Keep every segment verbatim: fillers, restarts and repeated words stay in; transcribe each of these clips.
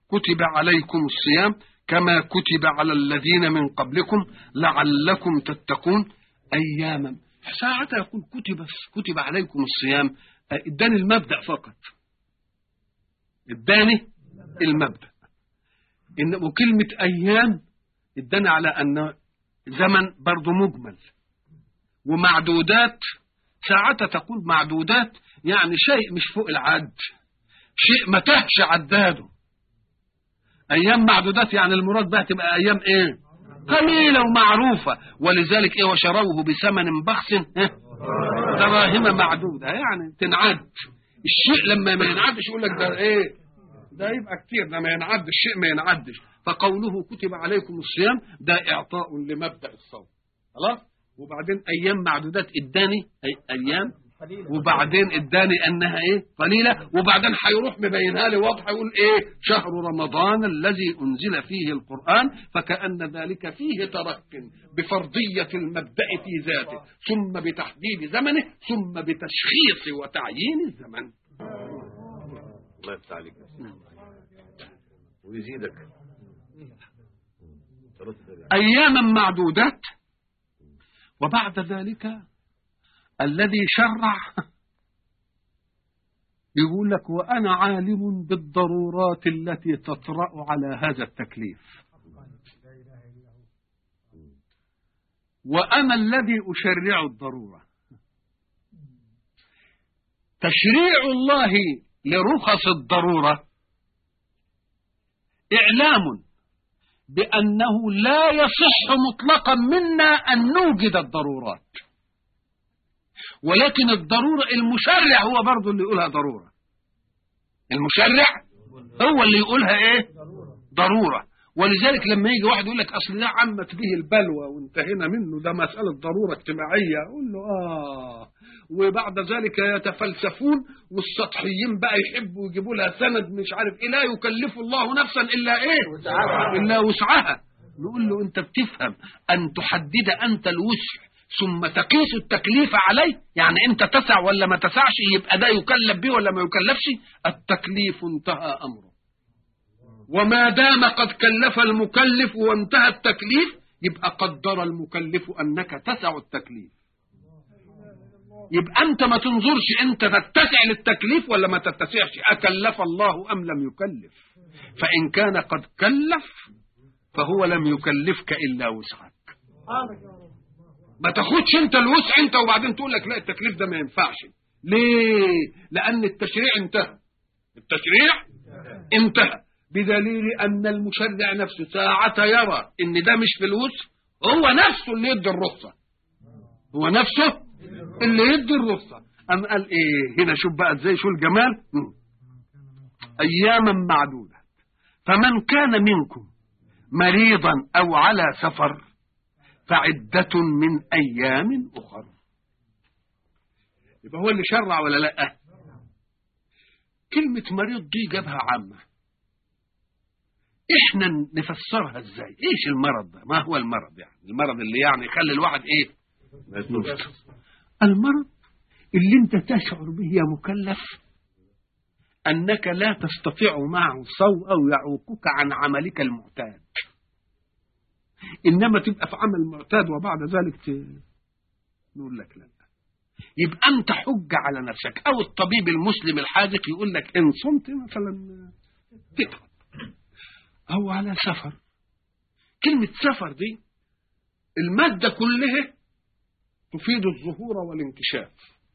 كتب عليكم الصيام كما كتب على الذين من قبلكم لعلكم تتقون أياما. ساعتها يقول كتب كتب عليكم الصيام، اداني المبدأ فقط، اداني المبدأ. إن وكلمة أيام اداني على أن زمن برضو مجمل ومعدودات. ساعتها تقول معدودات يعني شيء مش فوق العد، شيء ما تهش عداده. أيام معدودات يعني المراد بها تبقى أيام إيه؟ قليلة ومعروفة. ولذلك إيه؟ وشروه بثمن بخس دراهم معدودة، يعني تنعد. الشيء لما ما ينعدش يقول لك ده إيه؟ ده يبقى كتير، ده ما ينعد الشيء ما ينعدش. فقوله كتب عليكم الصيام ده إعطاء لمبدأ الصوم. خلاص. وبعدين أيام معدودات اداني أي أيام، وبعدين اداني انها ايه؟ قليله. وبعدين هيروح مبينها لي واضح، يقول ايه؟ شهر رمضان الذي انزل فيه القران، فكأن ذلك فيه ترك بفرضيه المبدأ في ذاته، ثم بتحديد زمنه، ثم بتشخيص وتعيين الزمن. الله يفتح عليك ويزيدك. اياما معدودات. وبعد ذلك الذي شرع يقول لك وأنا عالم بالضرورات التي تطرأ على هذا التكليف، وأنا الذي أشرع الضرورة. تشريع الله لرخص الضرورة إعلام بأنه لا يصح مطلقا منا أن نوجد الضرورات، ولكن الضرورة المشرع هو برضو اللي يقولها ضرورة. المشرع هو اللي يقولها ايه؟ ضرورة. ولذلك لما يجي واحد يقول لك اصل ده عمت به البلوى وانتهينا منه، ده مسألة ضرورة اجتماعية، اقول له اه. وبعد ذلك يتفلسفون والسطحيين بقى يحبوا يجيبوا لها سند مش عارف ايه، لا يكلف الله نفسا الا ايه؟ الا وسعها. نقول له انت بتفهم ان تحدد انت الوسع ثم تقيس التكليف عليه، يعني انت تسع ولا ما تسعش، يبقى ده يكلف به ولا ما يكلفش. التكليف انتهى امره، وما دام قد كلف المكلف وانتهى التكليف يبقى قدر المكلف انك تسع التكليف. يبقى انت ما تنظرش انت تتسع للتكليف ولا ما تتسعش، اكلف الله ام لم يكلف. فان كان قد كلف فهو لم يكلفك الا وسعك. ما تاخدش انت الوسع انت وبعدين تقول لك لا التكليف ده ما ينفعش. ليه؟ لان التشريع انتهى. التشريع انتهى بدليل ان المشرع نفسه ساعة يرى ان ده مش في الوسع هو نفسه اللي يدي الرخصة. هو نفسه اللي يدي الرخصة. ام قال ايه هنا؟ شوف بقى ازاي، شو الجمال. اياما معدودة فمن كان منكم مريضا او على سفر فعدة من أيام أخر. يبقى هو اللي شرع ولا لا؟ كلمة مريض دي جابها عامة، إحنا نفسرها إزاي؟ إيش المرض ده؟ ما هو المرض؟ يعني المرض اللي يعني يخلي الواحد إيه؟ المرض اللي أنت تشعر به يا مكلف أنك لا تستطيع معه الصوم أو يعوقك عن عملك المعتاد، إنما تبقى في عمل معتاد وبعد ذلك ت... نقول لك لا. يبقى أنت حجة على نفسك. أو الطبيب المسلم الحاذق يقول لك إن صمت مثلا تتعب، أو على سفر. كلمة سفر دي المادة كلها تفيد الظهور والانكشاف،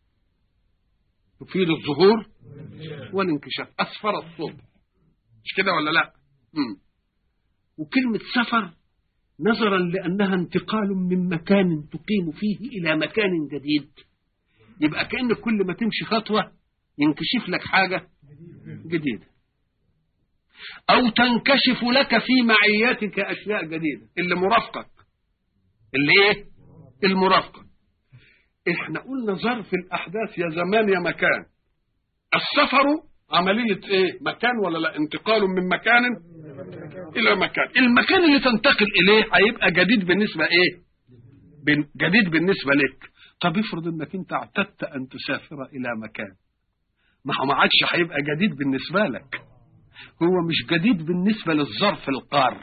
تفيد الظهور والانكشاف. أسفر الصبح، مش كده ولا لا؟ مم. وكلمة سفر نظرا لأنها انتقال من مكان تقيم فيه إلى مكان جديد، يبقى كأن كل ما تمشي خطوة ينكشف لك حاجة جديدة، أو تنكشف لك في معياتك أشياء جديدة. اللي مرافقك، اللي إيه؟ المرافقة. إحنا قلنا ظرف الأحداث يا زمان يا مكان. السفر عملية إيه؟ مكان ولا لا؟ انتقال من مكان إلى مكان. المكان اللي تنتقل إليه هيبقى جديد بالنسبة إيه؟ جديد بالنسبة لك. طب افرض إنك أنت اعتدت أن تسافر إلى مكان، ما هو ما عادش هيبقى جديد بالنسبة لك، هو مش جديد بالنسبة للظرف القار،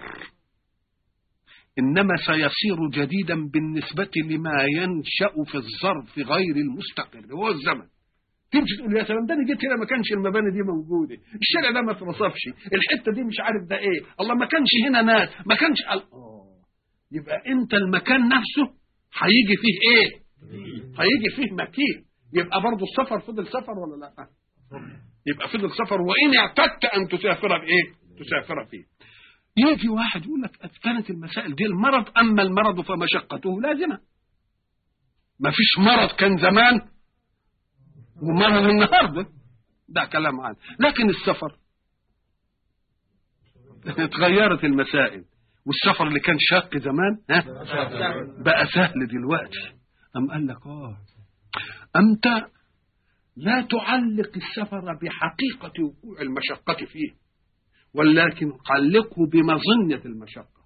إنما سيصير جديدا بالنسبة لما ينشأ في الظرف غير المستقر هو الزمن. تمشي تقول يا سلام ده انا جيت هنا ما كانش المباني دي موجوده، الشارع ده ما اترصفش، الحته دي مش عارف ده ايه، الله ما كانش هنا ناس، ما كانش اه يبقى انت المكان نفسه هيجي فيه ايه؟ هيجي فيه مكين. يبقى برضه السفر فضل سفر ولا لا؟ يبقى فضل سفر. وان اعتدت ان تسافر بايه؟ تسافر فيه. يجي واحد يقول لك كانت المسائل دي المرض، اما المرض فمشقته لازمه. ما فيش مرض كان زمان ومرض النهارده، ده كلام عام. لكن السفر اتغيرت المسائل، والسفر اللي كان شاق زمان ها بقى سهل دلوقتي. أم قال لك اه أنت لا تعلق السفر بحقيقة وقوع المشقة فيه، ولكن علقه بمظنة المشقة.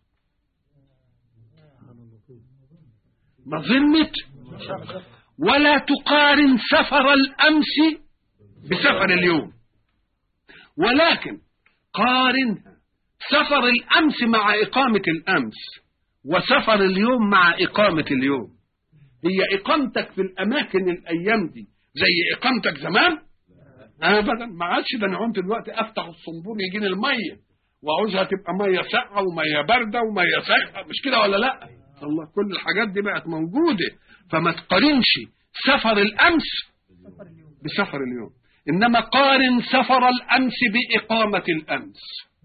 مظنة، ولا تقارن سفر الأمس بسفر اليوم، ولكن قارنها سفر الأمس مع إقامة الأمس وسفر اليوم مع إقامة اليوم. هي إقامتك في الأماكن الأيام دي زي إقامتك زمان؟ أبدا، ما عادش. ده أنا قمت دلوقتي أفتح الصنبور يجيني المية وعاوزها تبقى مية ساقعة ومية باردة ومية ساقعة، مش كده ولا لأ؟ الله كل الحاجات دي بقت موجودة. فما تقارنش سفر الأمس بسفر اليوم، إنما قارن سفر الأمس بإقامة الأمس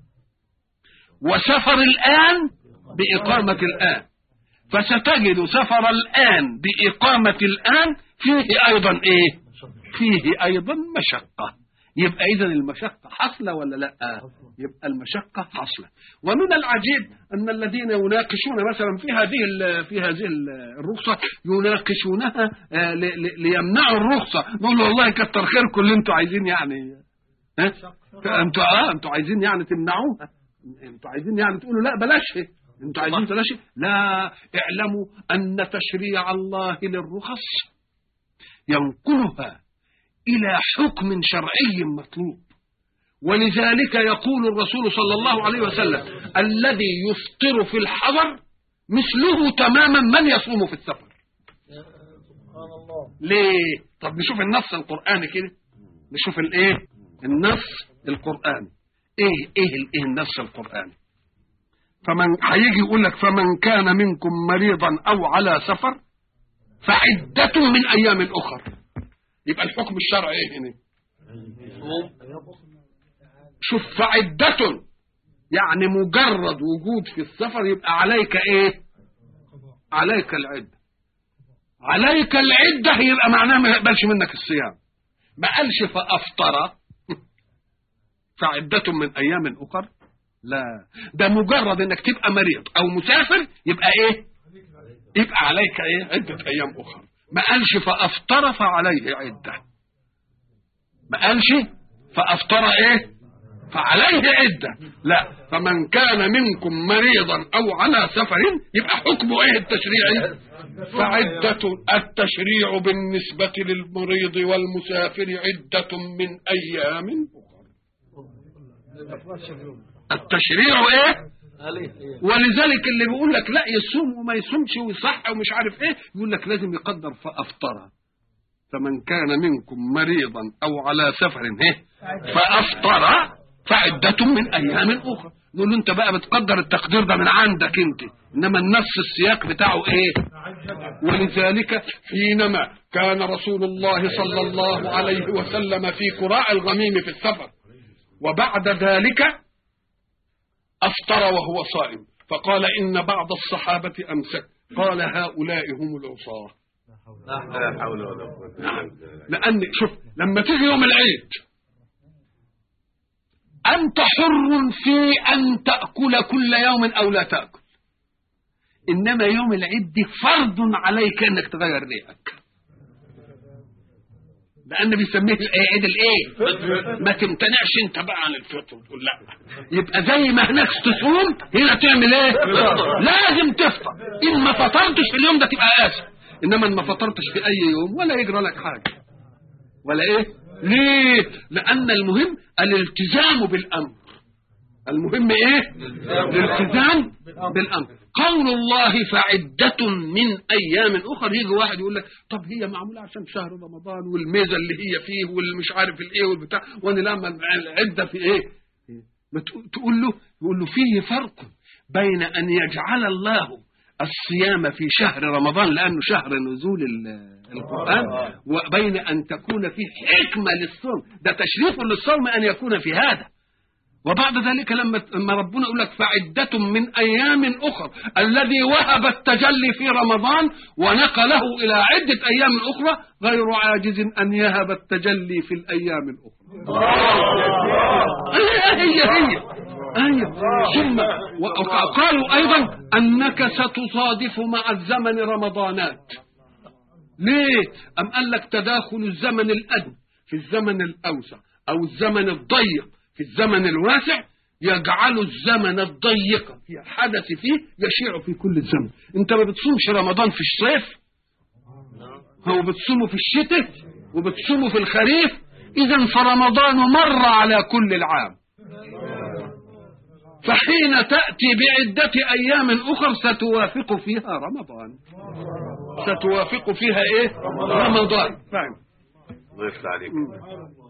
وسفر الآن بإقامة الآن، فستجد سفر الآن بإقامة الآن فيه أيضا إيه؟ فيه أيضا مشقة. يبقى إذن المشقة حصلة ولا لا؟ يبقى المشقة حصلة. ومن العجيب أن الذين يناقشون مثلا في هذه في هذه الرخصة يناقشونها ليمنعوا الرخصة. نقول والله كتر خيركم اللي انتوا عايزين يعني ها انتوا اه انتوا عايزين يعني تمنعوها، انتوا عايزين يعني تقولوا لا بلاش، انتوا عايزين بلاش. لا، اعلموا أن تشريع الله للرخص ينقلها إلى حكم شرعي مطلوب. ولذلك يقول الرسول صلى الله عليه وسلم الذي يفطر في الحضر مثله تماما من يصوم في السفر. ليه؟ طب نشوف النص القرآني كده، نشوف الايه النص القرآني. ايه ايه ايه النص القرآني؟ فمن هيجي يقول لك فمن كان منكم مريضا او على سفر فعدة من ايام اخر. يبقى الحكم الشرعي ايه هنا؟ شوف، فعدة يعني مجرد وجود في السفر يبقى عليك ايه؟ عليك العدة. عليك العدة يبقى معناه ما يقبلش منك الصيام. ما قالش فأفطر فعدة من ايام اخر، لا، ده مجرد انك تبقى مريض او مسافر يبقى ايه؟ يبقى عليك ايه؟ عدة ايام اخر. ما قالش فأفطر فعليه عدة، ما قالش فأفطر ايه؟ فعليه عدة، لا. فمن كان منكم مريضا او على سفر يبقى حكمه ايه التشريعي؟ فعدة. التشريع بالنسبة للمريض والمسافر عدة من ايام اخرى. التشريع ايه؟ ولذلك اللي بيقول لك لا يصوم وما يصومش ويصح ومش عارف ايه، يقول لك لازم يقدر فأفطر. فمن كان منكم مريضا او على سفر ايه فأفطر فعدة من ايام اخرى. نقول له انت بقى بتقدر التقدير ده من عندك انت، انما النص السياق بتاعه ايه؟ ولذلك حينما كان رسول الله صلى الله عليه وسلم في قراء الغميم في السفر وبعد ذلك أفطر وهو صائم، فقال إن بعض الصحابة أمسك، قال هؤلاء هم العصاة. لا حول ولا قوة. نعم، لأن شوف لما تيجي يوم العيد أنت حر في أن تأكل كل يوم أو لا تأكل، إنما يوم العيد دي فرض عليك أنك تغير ريقك، لأن بيسميه عيد الايه؟ ما تمتنعش انت بقى عن الفطر وتقول لا. يبقى زي ما هناك تصوم هنا تعمل ايه؟ لازم تفطر. ان ما فطرتش في اليوم ده تبقى آسف، انما ان ما فطرتش في اي يوم ولا يجرى لك حاجة ولا ايه؟ ليه؟ لأن المهم الالتزام بالأمر. المهم ايه؟ الالتزام بالامر. قول الله فعدة من ايام اخر، يجي واحد يقول لك طب هي معموله عشان شهر رمضان والميزه اللي هي فيه والمش عارف الايه والبتاع، وانا لما العده في ايه؟ ما تقول له يقول له فيه فرق بين ان يجعل الله الصيام في شهر رمضان لانه شهر نزول القرآن، وبين ان تكون فيه حكمه للصوم، ده تشريف للصوم ان يكون في هذا. وبعد ذلك لما لما ربنا يقول لك فعدة من أيام أخر، الذي وهب التجلي في رمضان ونقله إلى عدة أيام أخرى غير عاجز أن يهب التجلي في الأيام الأخرى. هي هي هي هي ثم وقالوا أيضا أنك ستصادف مع الزمن رمضانات. ليه؟ أم قال لك تداخل الزمن الأدنى في الزمن الأوسع أو الزمن الضيق في الزمن الواسع يجعل الزمن الضيق في حدث فيه يشيع في كل الزمن. انت ما بتصومش رمضان في الصيف، هو بتصومه في الشتاء وبتصومه في الخريف، اذا فرمضان مر على كل العام. فحين تأتي بعدة ايام اخر ستوافق فيها رمضان، ستوافق فيها ايه؟ رمضان. فاهم؟ الله يفتح عليك.